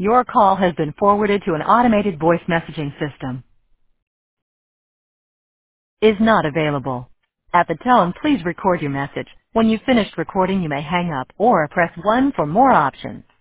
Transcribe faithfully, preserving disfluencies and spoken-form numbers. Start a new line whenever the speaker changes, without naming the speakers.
Your call has been forwarded to an automated voice messaging system. Is not available. At the tone, please record your message. When you've finished recording, you may hang up or press one for more options.